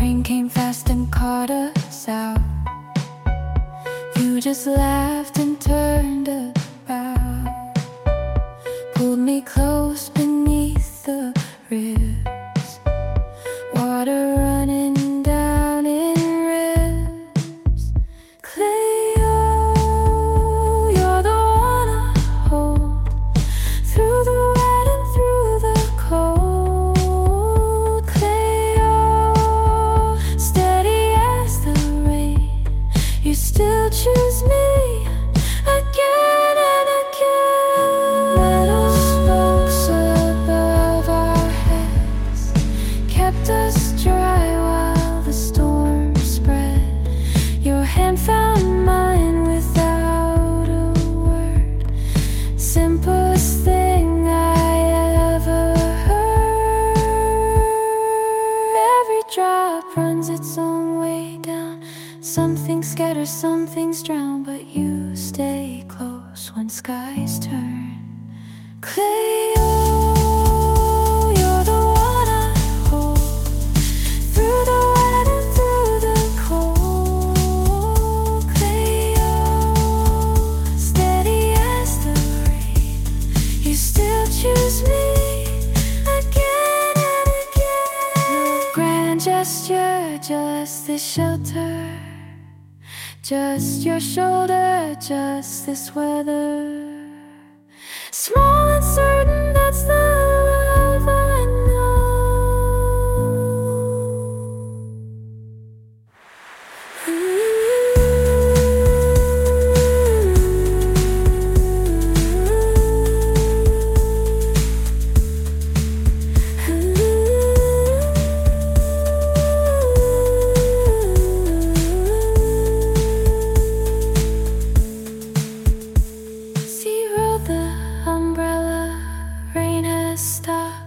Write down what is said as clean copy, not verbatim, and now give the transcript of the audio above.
Rain came fast and caught us out. You just laughed and turned about, pulled me close beneath the ribs, water running down in ribs. Cleo, you're the one I hold through the wet and through the cold. Cleo, steady as the rain, you still choose me again and again. Metal spokes above our heads kept us dry while the storm spread. Your hand found mine without a word, simplest thing I ever heard. Every drop runs its own way down. Some things scatter, some things drown, but you stay close when skies turn. Cleo, you're the one I hold through the wet and through the cold. Cleo, steady as the rain, you still choose me again and again. No grand gesture, just this shelter, just your shoulder, just this weather. Small and certain, that's the love I Zero the umbrella, rain has stopped.